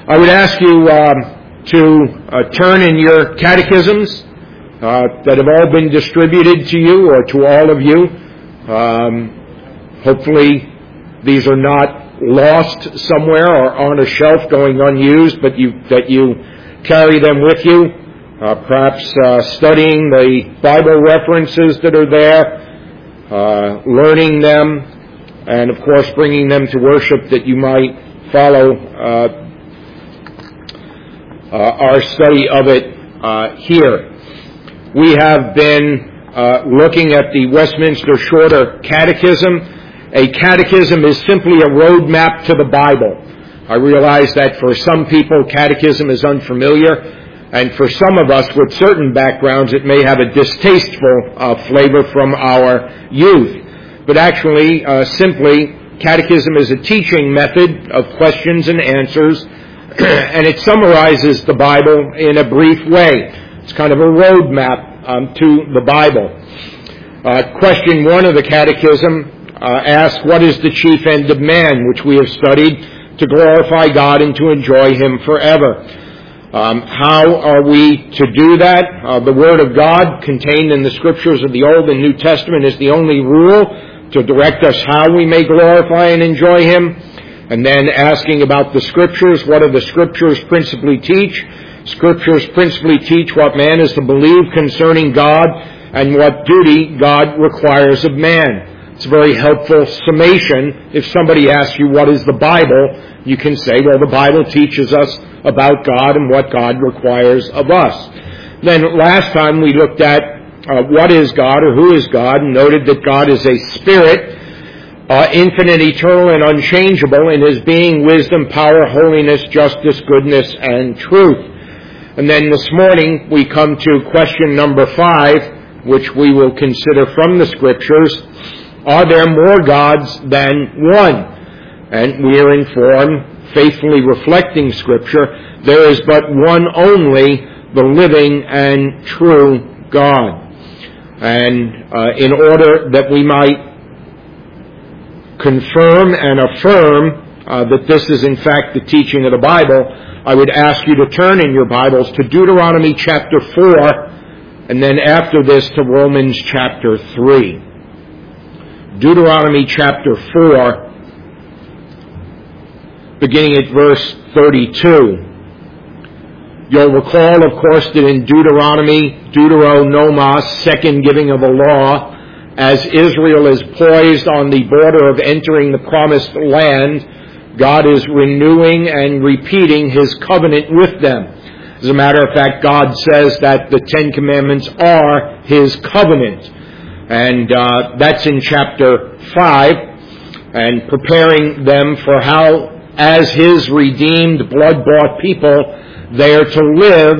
I would ask you to turn in your catechisms that have all been distributed to you or to all of you. Hopefully these are not lost somewhere or on a shelf going unused, but that you carry them with you, perhaps studying the Bible references that are there, learning them, and of course bringing them to worship that you might follow our study of it here. We have been looking at the Westminster Shorter Catechism. A catechism is simply a roadmap to the Bible. I realize that for some people catechism is unfamiliar, and for some of us with certain backgrounds it may have a distasteful flavor from our youth. But actually, simply, catechism is a teaching method of questions and answers, and it summarizes the Bible in a brief way. It's kind of a roadmap to the Bible. Question 1 of the Catechism asks, what is the chief end of man, which we have studied, to glorify God and to enjoy Him forever? How are we to do that? The Word of God contained in the Scriptures of the Old and New Testament is the only rule to direct us how we may glorify and enjoy Him. And then asking about the Scriptures, what do the Scriptures principally teach? Scriptures principally teach what man is to believe concerning God and what duty God requires of man. It's a very helpful summation. If somebody asks you what is the Bible, you can say, well, the Bible teaches us about God and what God requires of us. Then last time we looked at what is God or who is God, and noted that God is a spirit, infinite, eternal, and unchangeable in His being, wisdom, power, holiness, justice, goodness, and truth. And then this morning we come to question number 5, which we will consider from the Scriptures. Are there more gods than one? And we are informed, faithfully reflecting Scripture, there is but one only, the living and true God. And in order that we might confirm and affirm that this is in fact the teaching of the Bible, I would ask you to turn in your Bibles to Deuteronomy chapter 4, and then after this to Romans chapter 3. Deuteronomy chapter 4, beginning at verse 32. You'll recall, of course, that in Deuteronomy, Deuteronomos, second giving of a law, as Israel is poised on the border of entering the promised land, God is renewing and repeating His covenant with them. As a matter of fact, God says that the Ten Commandments are His covenant. And that's in chapter 5, and preparing them for how, as His redeemed, blood-bought people, they are to live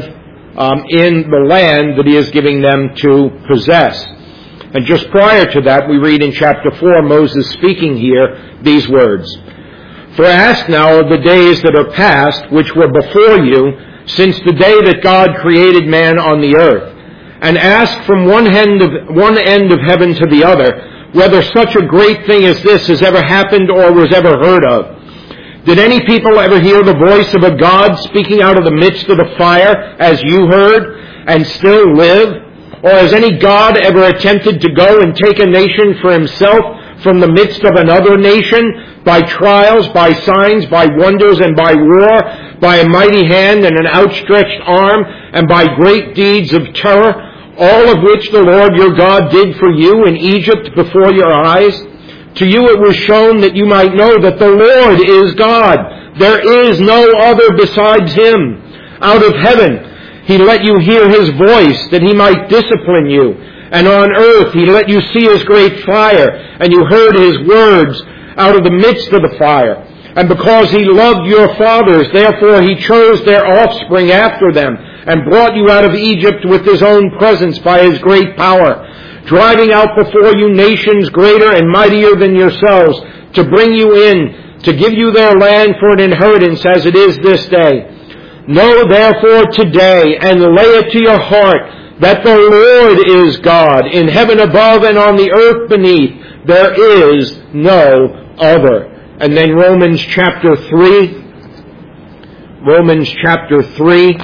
in the land that He is giving them to possess. And just prior to that, we read in chapter 4, Moses speaking here, these words, For ask now of the days that are past, which were before you, since the day that God created man on the earth, and ask from one end of heaven to the other, whether such a great thing as this has ever happened or was ever heard of. Did any people ever hear the voice of a God speaking out of the midst of the fire, as you heard, and still live? Or has any God ever attempted to go and take a nation for himself from the midst of another nation, by trials, by signs, by wonders, and by war, by a mighty hand and an outstretched arm, and by great deeds of terror, all of which the Lord your God did for you in Egypt before your eyes? To you it was shown that you might know that the Lord is God. There is no other besides Him. Out of heaven He let you hear His voice, that He might discipline you. And on earth He let you see His great fire, and you heard His words out of the midst of the fire. And because He loved your fathers, therefore He chose their offspring after them, and brought you out of Egypt with His own presence by His great power, driving out before you nations greater and mightier than yourselves, to bring you in, to give you their land for an inheritance as it is this day. Know therefore today, and lay it to your heart, that the Lord is God, in heaven above and on the earth beneath. There is no other. And then Romans chapter 3, Romans chapter 3,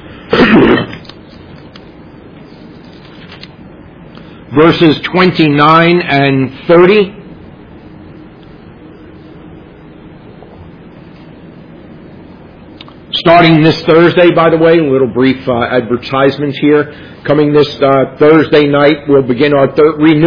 verses 29 and 30. Starting this Thursday, by the way, a little brief advertisement here. Coming this Thursday night, we'll begin our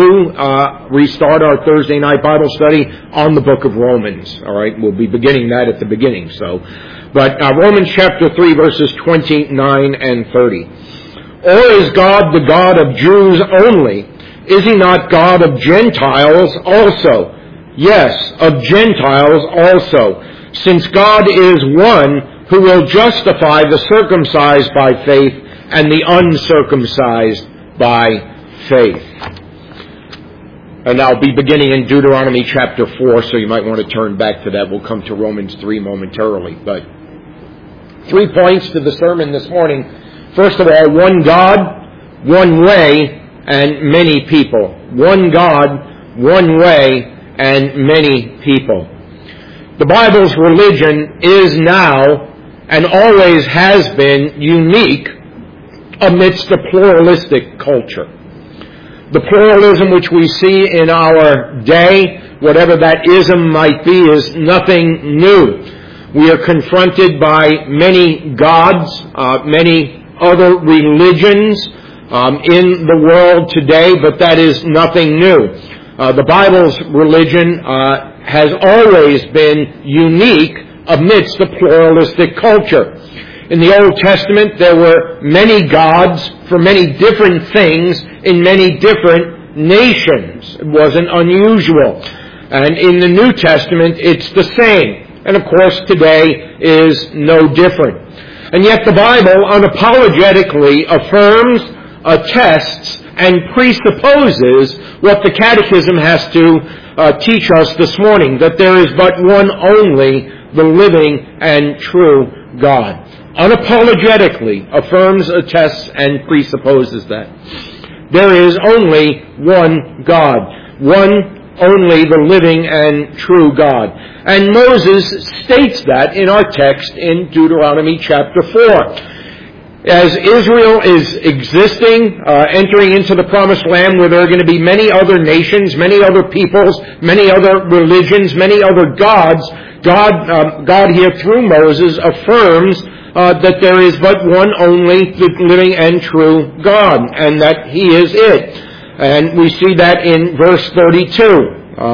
restart our Thursday night Bible study on the book of Romans. All right, we'll be beginning that at the beginning. But Romans chapter 3, verses 29 and 30. Or is God the God of Jews only? Is he not God of Gentiles also? Yes, of Gentiles also. Since God is one who will justify the circumcised by faith and the uncircumcised by faith. And I'll be beginning in Deuteronomy chapter 4, so you might want to turn back to that. We'll come to Romans 3 momentarily. But 3 points to the sermon this morning. First of all, one God, one way, and many people. One God, one way, and many people. The Bible's religion is now and always has been unique amidst a pluralistic culture. The pluralism which we see in our day, whatever that ism might be, is nothing new. We are confronted by many gods, many other religions in the world today, but that is nothing new. The Bible's religion has always been unique amidst a pluralistic culture. In the Old Testament, there were many gods for many different things in many different nations. It wasn't unusual. And in the New Testament, it's the same. And of course, today is no different. And yet the Bible unapologetically affirms, attests, and presupposes what the Catechism has to teach us this morning, that there is but one only, the living and true God. Unapologetically affirms, attests, and presupposes that. There is only one God. One only, the living and true God. And Moses states that in our text in Deuteronomy chapter 4. As Israel is existing, entering into the promised land where there are going to be many other nations, many other peoples, many other religions, many other gods, God here through Moses affirms that there is but one only, the living and true God, and that He is it. And we see that in verse 32.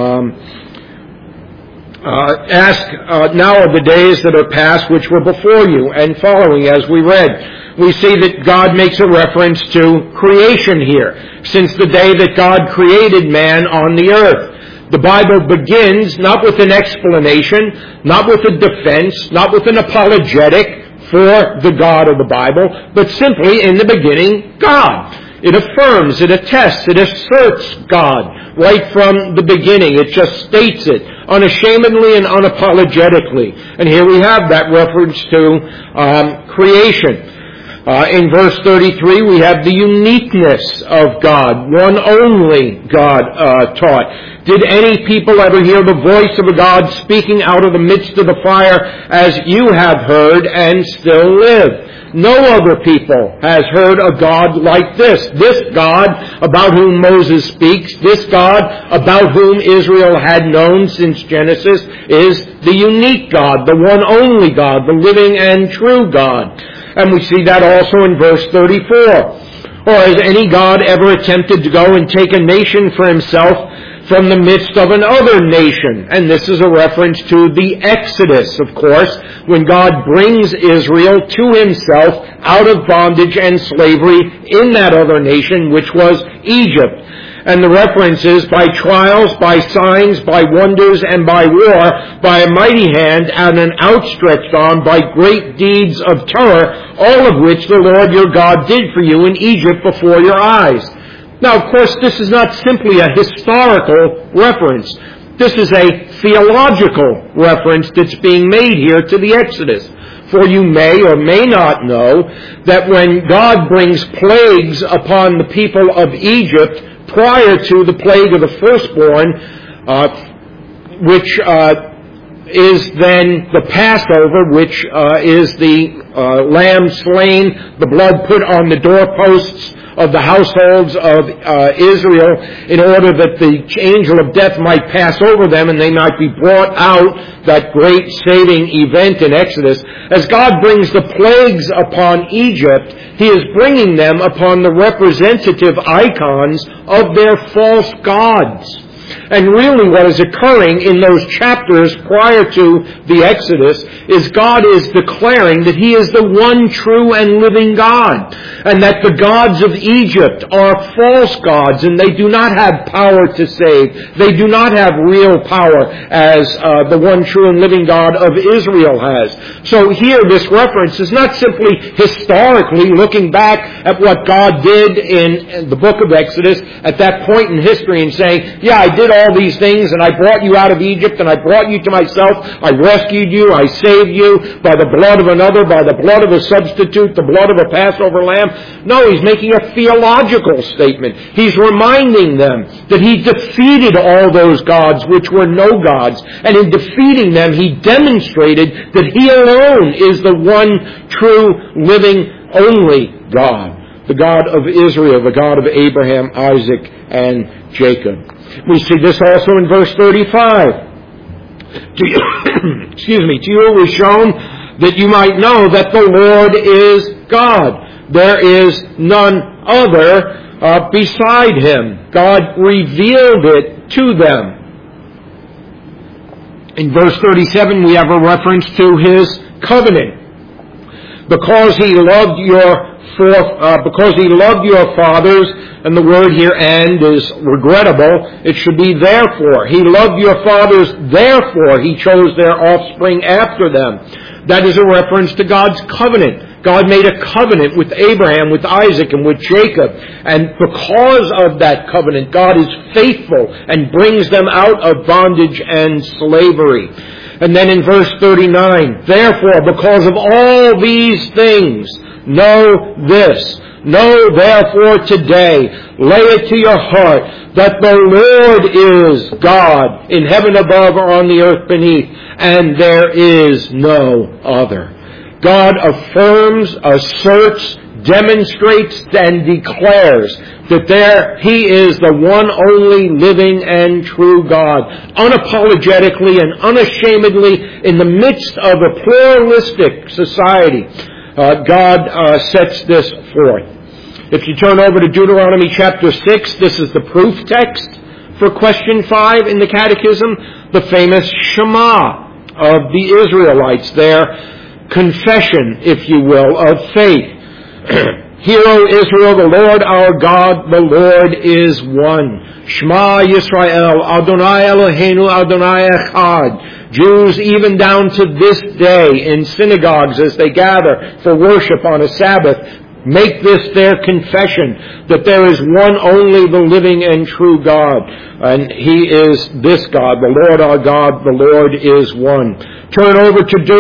Ask now of the days that are past which were before you, and following as we read. We see that God makes a reference to creation here, since the day that God created man on the earth. The Bible begins not with an explanation, not with a defense, not with an apologetic for the God of the Bible, but simply in the beginning, God. It affirms, it attests, it asserts God right from the beginning. It just states it unashamedly and unapologetically. And here we have that reference to creation. In verse 33, we have the uniqueness of God, one only God taught. Did any people ever hear the voice of a God speaking out of the midst of the fire as you have heard and still live? No other people has heard a God like this. This God about whom Moses speaks, this God about whom Israel had known since Genesis, is the unique God, the one only God, the living and true God. And we see that also in verse 34. Or has any God ever attempted to go and take a nation for himself from the midst of another nation? And this is a reference to the Exodus, of course, when God brings Israel to himself out of bondage and slavery in that other nation, which was Egypt. And the reference is by trials, by signs, by wonders, and by war, by a mighty hand and an outstretched arm, by great deeds of terror, all of which the Lord your God did for you in Egypt before your eyes. Now, of course, this is not simply a historical reference. This is a theological reference that's being made here to the Exodus. For you may or may not know that when God brings plagues upon the people of Egypt, prior to the plague of the firstborn, which is then the Passover, which is the lamb slain, the blood put on the doorposts of the households of Israel in order that the angel of death might pass over them and they might be brought out, that great saving event in Exodus. As God brings the plagues upon Egypt, He is bringing them upon the representative icons of their false gods. And really what is occurring in those chapters prior to the Exodus is God is declaring that He is the one true and living God, and that the gods of Egypt are false gods, and they do not have power to save. They do not have real power as the one true and living God of Israel has. So here this reference is not simply historically looking back at what God did in the book of Exodus at that point in history and saying, yeah, I did all these things, and I brought you out of Egypt, and I brought you to myself, I rescued you, I saved you by the blood of another, by the blood of a substitute, the blood of a Passover lamb. No, He's making a theological statement. He's reminding them that He defeated all those gods which were no gods, and in defeating them He demonstrated that He alone is the one true, living, only God. The God of Israel, the God of Abraham, Isaac, and Jacob. We see this also in verse 35. To you it was shown that you might know that the Lord is God. There is none other beside Him. God revealed it to them. In verse 37 we have a reference to His covenant. Because He loved your fathers, and the word here "and" is regrettable. It should be therefore. He loved your fathers, therefore He chose their offspring after them. That is a reference to God's covenant. God made a covenant with Abraham, with Isaac, and with Jacob. And because of that covenant, God is faithful and brings them out of bondage and slavery. And then in verse 39, therefore, because of all these things, know this. Know therefore today, lay it to your heart, that the Lord is God in heaven above or on the earth beneath, and there is no other. God affirms, asserts, demonstrates, and declares that He is the one only living and true God, unapologetically and unashamedly in the midst of a pluralistic society. God sets this forth. If you turn over to Deuteronomy chapter 6, this is the proof text for question 5 in the Catechism, the famous Shema of the Israelites, their confession, if you will, of faith. Hear, O Israel, the Lord our God, the Lord is one. Shema Yisrael, Adonai Eloheinu, Adonai Echad. Jews, even down to this day, in synagogues as they gather for worship on a Sabbath, make this their confession, that there is one only, the living and true God. And He is this God, the Lord our God, the Lord is one. Turn over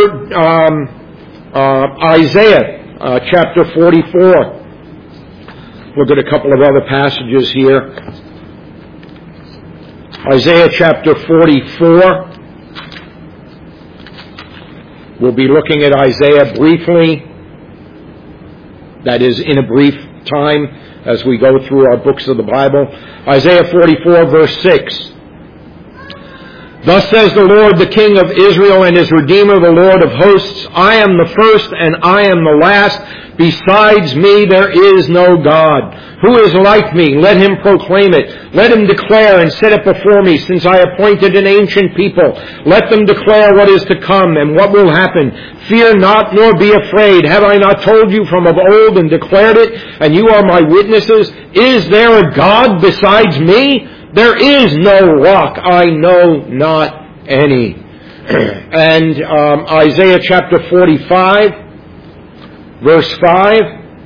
to Isaiah. Chapter 44. Look at a couple of other passages here. Isaiah chapter 44. We'll be looking at Isaiah briefly. That is, in a brief time as we go through our books of the Bible. Isaiah 44 verse 6. Thus says the Lord, the King of Israel and His Redeemer, the Lord of hosts, I am the first and I am the last. Besides me there is no God. Who is like me? Let him proclaim it. Let him declare and set it before me, since I appointed an ancient people. Let them declare what is to come and what will happen. Fear not, nor be afraid. Have I not told you from of old and declared it? And you are my witnesses. Is there a God besides me? There is no rock, I know not any. And Isaiah chapter 45, verse 5.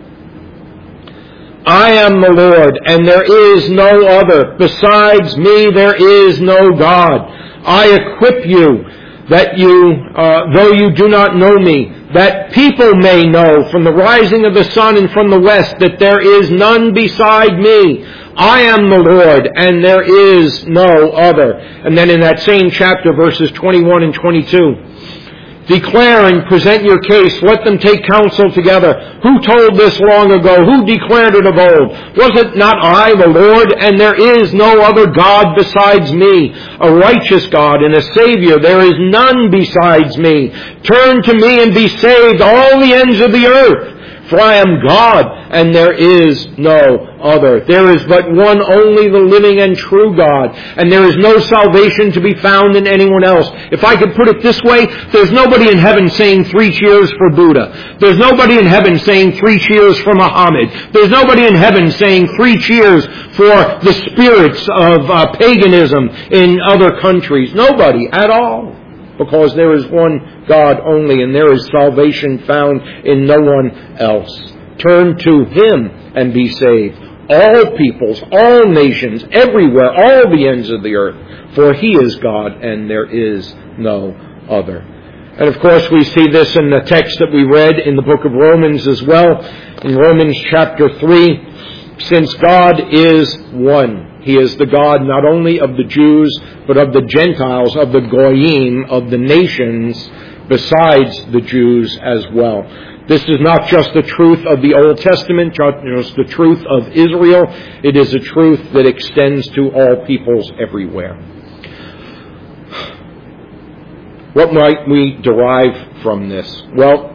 I am the Lord, and there is no other. Besides me there is no God. I equip you that you, though you do not know me, that people may know from the rising of the sun and from the west that there is none beside me. I am the Lord, and there is no other. And then in that same chapter, verses 21 and 22, declare and present your case. Let them take counsel together. Who told this long ago? Who declared it of old? Was it not I, the Lord? And there is no other God besides me, a righteous God and a Savior. There is none besides me. Turn to me and be saved, all the ends of the earth. For I am God, and there is no other. There is but one, only the living and true God, and there is no salvation to be found in anyone else. If I could put it this way, there's nobody in heaven saying 3 cheers for Buddha. There's nobody in heaven saying 3 cheers for Muhammad. There's nobody in heaven saying 3 cheers for the spirits of paganism in other countries. Nobody at all. Because there is one God only, and there is salvation found in no one else. Turn to Him and be saved. All peoples, all nations, everywhere, all the ends of the earth. For He is God, and there is no other. And of course we see this in the text that we read in the book of Romans as well. In Romans chapter 3, since God is one, He is the God not only of the Jews, but of the Gentiles, of the Goyim, of the nations, besides the Jews as well. This is not just the truth of the Old Testament, just the truth of Israel. It is a truth that extends to all peoples everywhere. What might we derive from this? Well,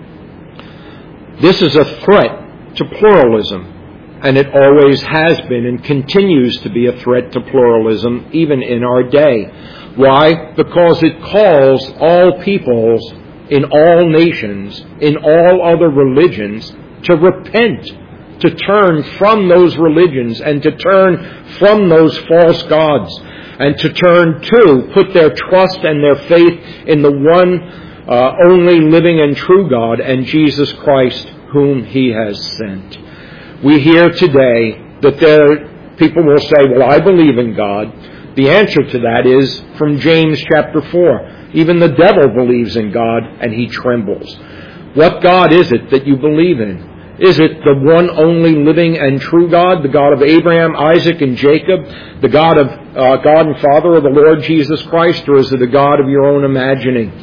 this is a threat to pluralism. And it always has been and continues to be a threat to pluralism even in our day. Why? Because it calls all peoples in all nations, in all other religions, to repent, to turn from those religions and to turn from those false gods and to turn to, put their trust and their faith in the one only living and true God and Jesus Christ whom He has sent. We hear today that people will say, well, I believe in God. The answer to that is from James chapter 4. Even the devil believes in God and he trembles. What God is it that you believe in? Is it the one only living and true God, the God of Abraham, Isaac, and Jacob, the God and Father of the Lord Jesus Christ, or is it a God of your own imagining?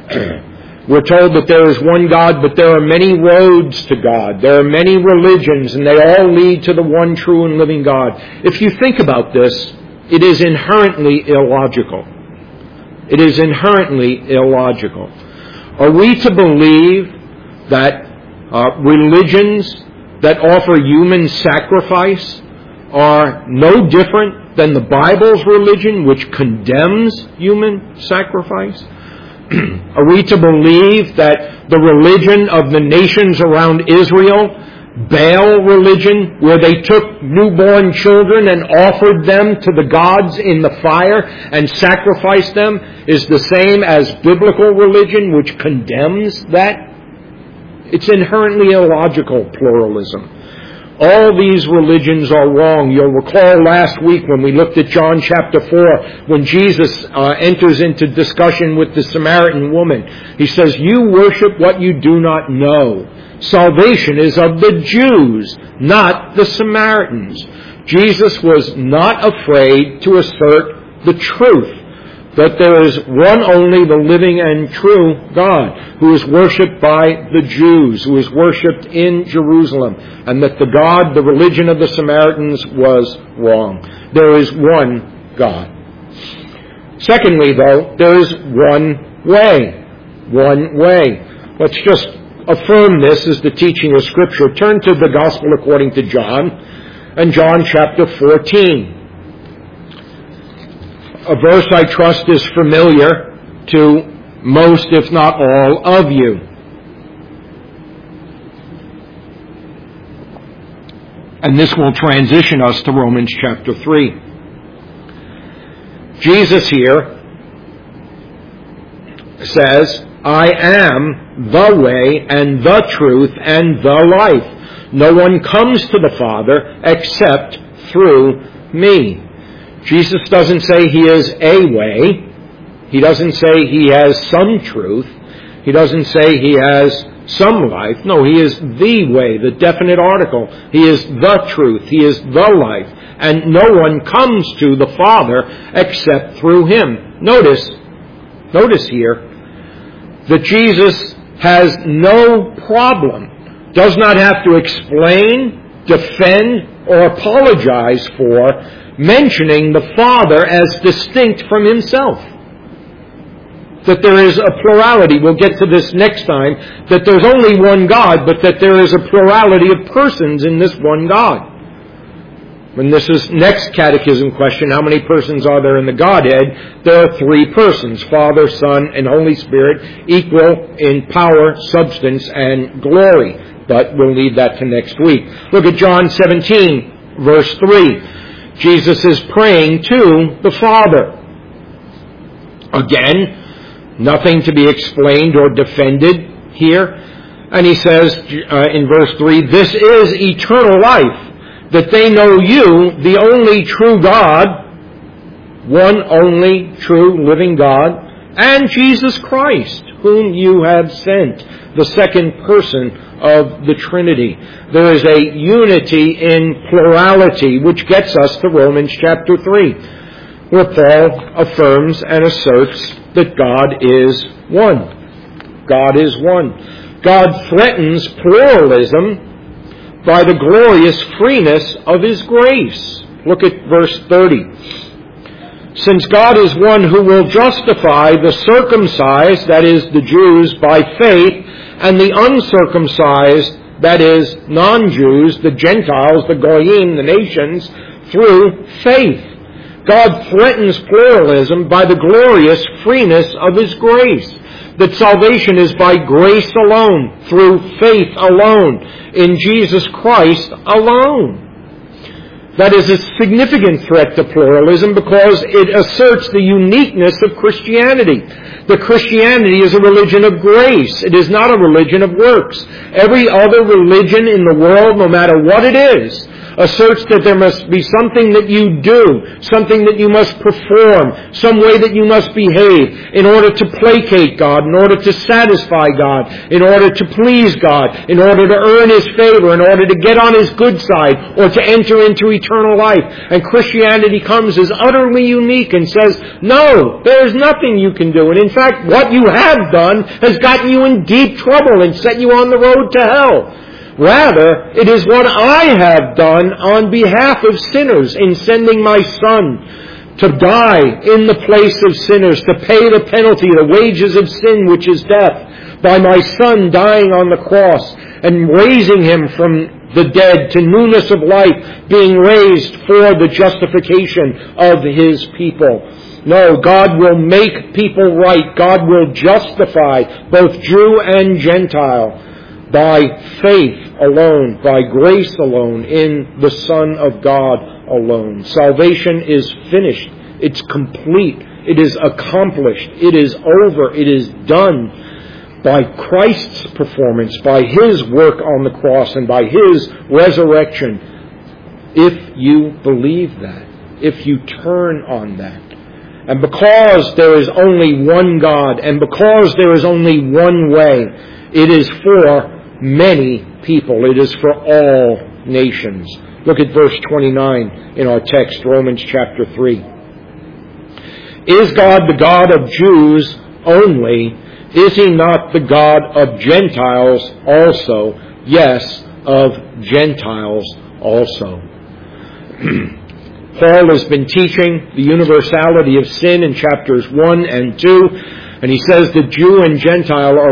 We're told that there is one God, but there are many roads to God. There are many religions, and they all lead to the one true and living God. If you think about this, it is inherently illogical. It is inherently illogical. Are we to believe that religions that offer human sacrifice are no different than the Bible's religion, which condemns human sacrifice? Are we to believe that the religion of the nations around Israel, Baal religion, where they took newborn children and offered them to the gods in the fire and sacrificed them, is the same as biblical religion, which condemns that? It's inherently illogical, pluralism. All these religions are wrong. You'll recall last week when we looked at John chapter 4, when Jesus enters into discussion with the Samaritan woman. He says, you worship what you do not know. Salvation is of the Jews, not the Samaritans. Jesus was not afraid to assert the truth, that there is one only, the living and true God, who is worshipped by the Jews, who is worshipped in Jerusalem, and that the God, the religion of the Samaritans, was wrong. There is one God. Secondly, though, there is one way. One way. Let's just affirm this as the teaching of Scripture. Turn to the Gospel according to John, and John chapter 14. A verse I trust is familiar to most, if not all, of you. And this will transition us to Romans chapter 3. Jesus here says, I am the way and the truth and the life. No one comes to the Father except through me. Jesus doesn't say He is a way. He doesn't say he has some truth. He doesn't say he has some life. No, he is the way, the definite article. He is the truth. He is the life. And no one comes to the Father except through him. Notice here that Jesus has no problem, does not have to explain, defend, or apologize for mentioning the Father as distinct from himself. That there is a plurality. We'll get to this next time. That there's only one God, but that there is a plurality of persons in this one God. When this is next catechism question, how many persons are there in the Godhead? There are 3 persons, Father, Son, and Holy Spirit, equal in power, substance, and glory. But we'll leave that to next week. Look at John 17, verse 3. Jesus is praying to the Father. Again, nothing to be explained or defended here. And he says in verse 3, "This is eternal life, that they know you, the only true God," one only true living God, "and Jesus Christ, whom you have sent," the second person of the Trinity. There is a unity in plurality, which gets us to Romans chapter 3, where Paul affirms and asserts that God is one. God is one. God threatens pluralism by the glorious freeness of his grace. Look at verse 30. "Since God is one who will justify the circumcised, that is, the Jews, by faith, and the uncircumcised, that is, non-Jews, the Gentiles, the Goyim, the nations, through faith. God threatens pluralism by the glorious freeness of his grace. That salvation is by grace alone, through faith alone, in Jesus Christ alone. That is a significant threat to pluralism because it asserts the uniqueness of Christianity. That Christianity is a religion of grace. It is not a religion of works. Every other religion in the world, no matter what it is, asserts that there must be something that you do, something that you must perform, some way that you must behave in order to placate God, in order to satisfy God, in order to please God, in order to earn his favor, in order to get on his good side, or to enter into eternal life. And Christianity comes as utterly unique and says, no, there is nothing you can do. And in fact, what you have done has gotten you in deep trouble and set you on the road to hell. Rather, it is what I have done on behalf of sinners in sending my Son to die in the place of sinners, to pay the penalty, the wages of sin, which is death, by my Son dying on the cross and raising him from the dead to newness of life, being raised for the justification of his people. No, God will make people right. God will justify both Jew and Gentile by faith alone, by grace alone, in the Son of God alone. Salvation is finished. It's complete. It is accomplished. It is over. It is done by Christ's performance, by his work on the cross, and by his resurrection. If you believe that, if you turn on that. And because there is only one God, and because there is only one way, it is for many people. It is for all nations. Look at verse 29 in our text, Romans chapter 3. Is God the God of Jews only? Is he not the God of Gentiles also? Yes, of Gentiles also. Paul has been teaching the universality of sin in chapters 1 and 2. And he says that Jew and Gentile are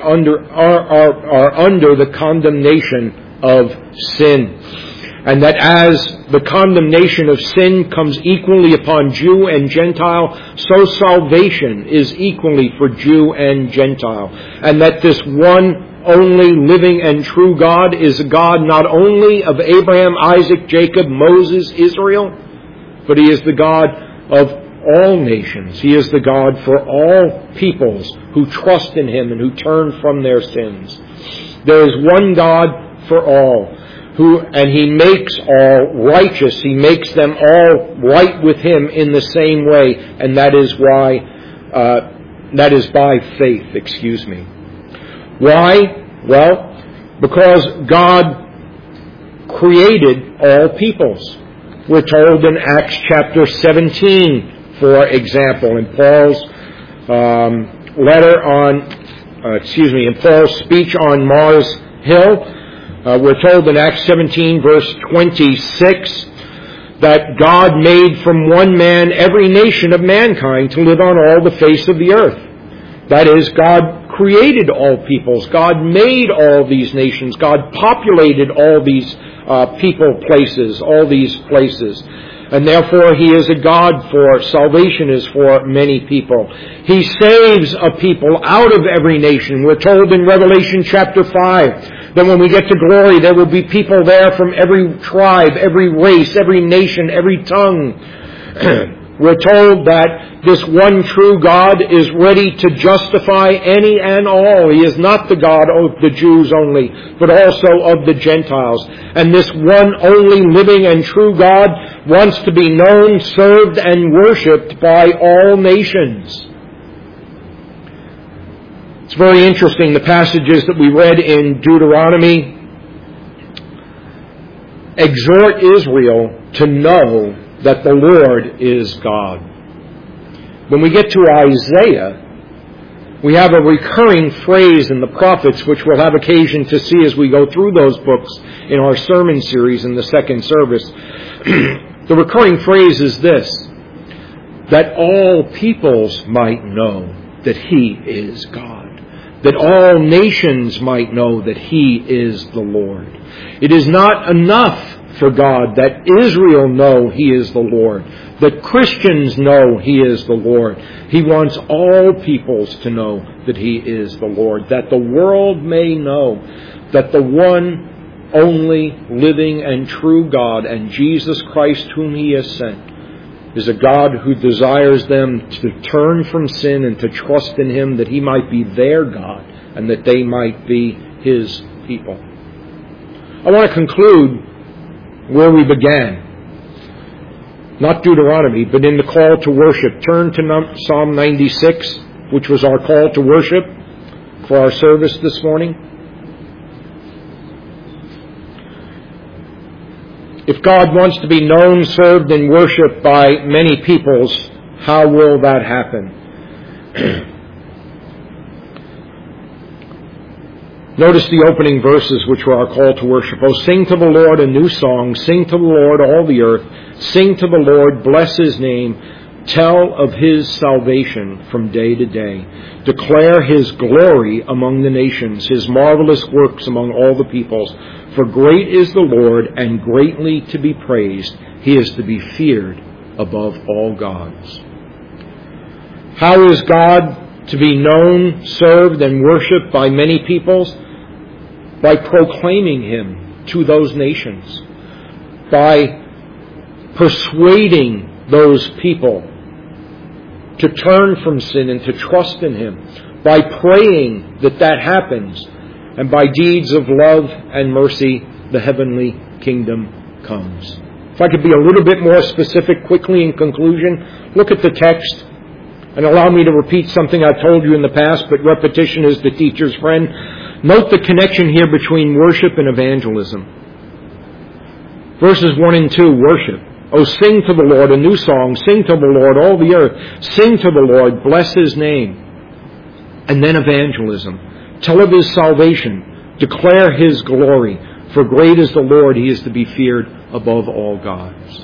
under the condemnation of sin. And that as the condemnation of sin comes equally upon Jew and Gentile, so salvation is equally for Jew and Gentile. And that this one only living and true God is a God not only of Abraham, Isaac, Jacob, Moses, Israel, but he is the God of all nations. He is the God for all peoples who trust in him and who turn from their sins. There is one God for all, and he makes all righteous. He makes them all right with him in the same way, and that is why That is by faith, excuse me. Why? Well, because God created all peoples. We're told in Acts chapter 17, for example, in Paul's in Paul's speech on Mars Hill, we're told in Acts 17 verse 26 that God made from one man every nation of mankind to live on all the face of the earth. That is, God created all peoples. God made all these nations. God populated all these places. And therefore, He is a God for salvation is for many people. He saves a people out of every nation. We're told in Revelation chapter 5 that when we get to glory, there will be people there from every tribe, every race, every nation, every tongue. We're told that this one true God is ready to justify any and all. He is not the God of the Jews only, but also of the Gentiles. And this one only living and true God wants to be known, served, and worshipped by all nations. It's very interesting, the passages that we read in Deuteronomy exhort Israel to know that the Lord is God. When we get to Isaiah, we have a recurring phrase in the prophets, which we'll have occasion to see as we go through those books in our sermon series in the second service. The recurring phrase is this: that all peoples might know that He is God, that all nations might know that He is the Lord. It is not enough for God that Israel know He is the Lord, that Christians know He is the Lord. He wants all peoples to know that He is the Lord, that the world may know that the one only living and true God and Jesus Christ whom He has sent is a God who desires them to turn from sin and to trust in Him, that He might be their God and that they might be His people. I want to conclude where we began. Not Deuteronomy, but in the call to worship. Turn to Psalm 96, which was our call to worship for our service this morning. If God wants to be known, served, and worshipped by many peoples, how will that happen? Notice the opening verses, which were our call to worship. Oh, sing to the Lord a new song. Sing to the Lord, all the earth. Sing to the Lord, bless His name. Tell of His salvation from day to day. Declare His glory among the nations, His marvelous works among all the peoples. For great is the Lord, and greatly to be praised. He is to be feared above all gods. How is God to be known, served, and worshipped by many peoples? By proclaiming Him to those nations. By persuading those people to turn from sin and to trust in Him. By praying that happens. And by deeds of love and mercy, the heavenly kingdom comes. If I could be a little bit more specific quickly in conclusion, look at the text and allow me to repeat something I've told you in the past, but repetition is the teacher's friend. Note the connection here between worship and evangelism. Verses 1 and 2, worship. Oh, sing to the Lord a new song. Sing to the Lord, all the earth. Sing to the Lord, bless His name. And then evangelism. Tell of His salvation. Declare His glory. For great is the Lord, He is to be feared above all gods.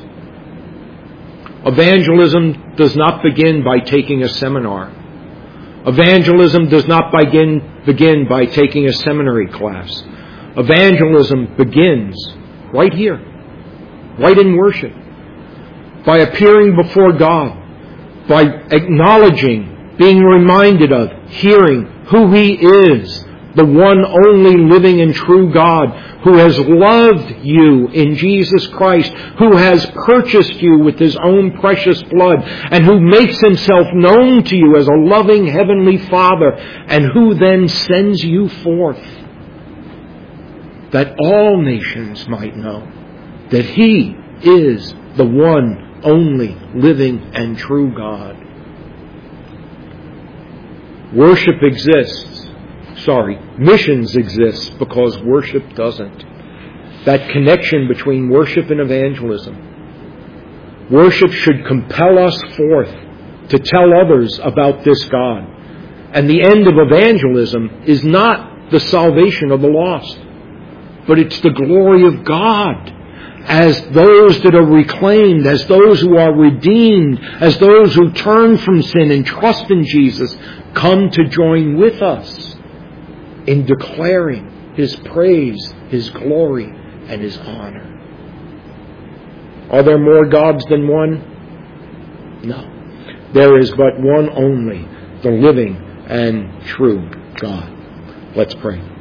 Evangelism does not begin by taking a seminar. Evangelism does not begin by taking a seminary class. Evangelism begins right here, right in worship, by appearing before God, by acknowledging, being reminded of, hearing who He is, the one only living and true God, who has loved you in Jesus Christ, who has purchased you with His own precious blood, and who makes Himself known to you as a loving Heavenly Father, and who then sends you forth, that all nations might know that He is the one only living and true God. Worship exists. Missions exist because worship doesn't. That connection between worship and evangelism. Worship should compel us forth to tell others about this God. And the end of evangelism is not the salvation of the lost, but it's the glory of God as those that are reclaimed, as those who are redeemed, as those who turn from sin and trust in Jesus, come to join with us in declaring His praise, His glory, and His honor. Are there more gods than one? No. There is but one only, the living and true God. Let's pray.